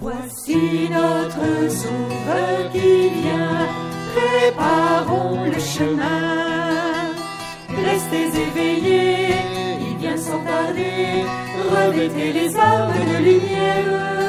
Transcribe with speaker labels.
Speaker 1: Voici notre Sauveur qui vient, préparons le chemin. Restez éveillés, il vient sans tarder, revêtez les armes de lumière.